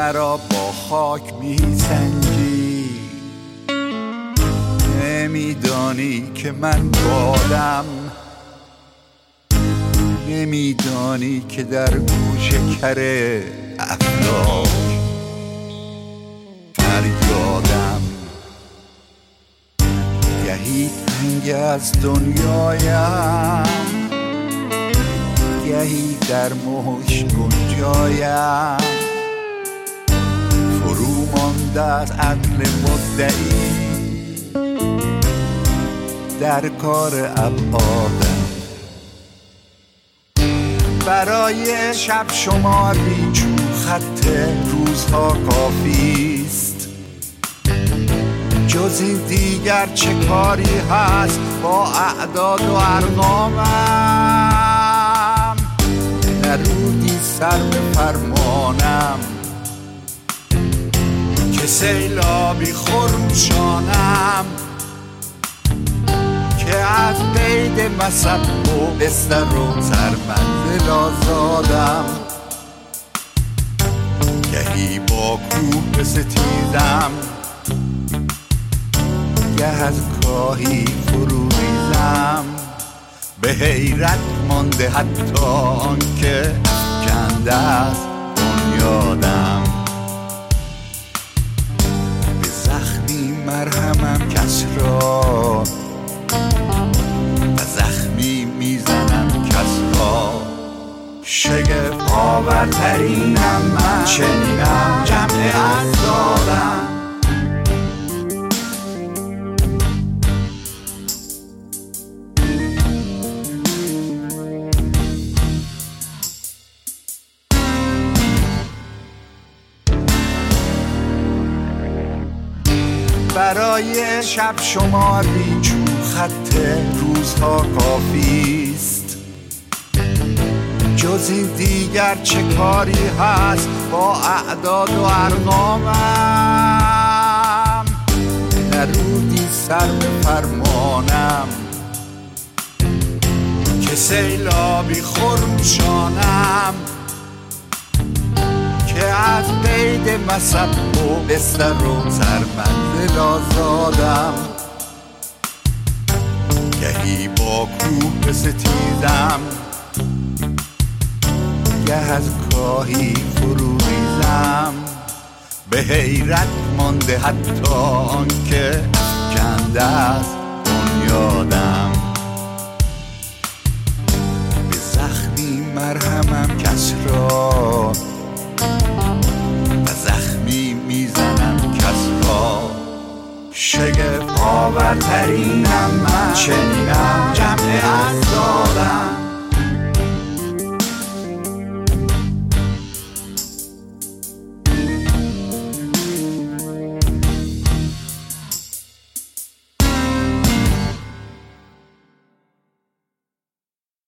مرا با خاک میسنجی، نمیدانی که من بادم، نمیدانی که در گوش کره افلاک فریادم. گهی تنگ از دنیایم، گهی در مشک گنجایم، فرو مانده از عقل مدعی در کار ابعادم. برای شب شمار بیچون خط روزها کافیست، جز این دیگر چه کاری هست با اعداد و ارقامم؟ نرودی سر به فرمانم که سیلابی خروشانم، که از قید مصب و بستر و سرمنزل آزادم. گهی با کوه بستیزم، گه از کاهی فرو ریزم، به حیرت مانده حتی آنکه کنده از بنیادم. به زخمی مرهمم کس را، به زخمی میزنم کس را. شگفت آورترینم من، چنینم جمع اعدادم. برای شب شمار بیچون خط روزها کافیست، جز این دیگر چه کاری هست با اعداد و ارقامم؟ نرودی سر به فرمانم که سیلابی خروشانم، که از قید مصب و بستر و سرمنزل آزادم. گهی با کوه بستیزم، گه از کاهی فرو ریزم، به حیرت مانده حتی آنکه کنده از بنیادم.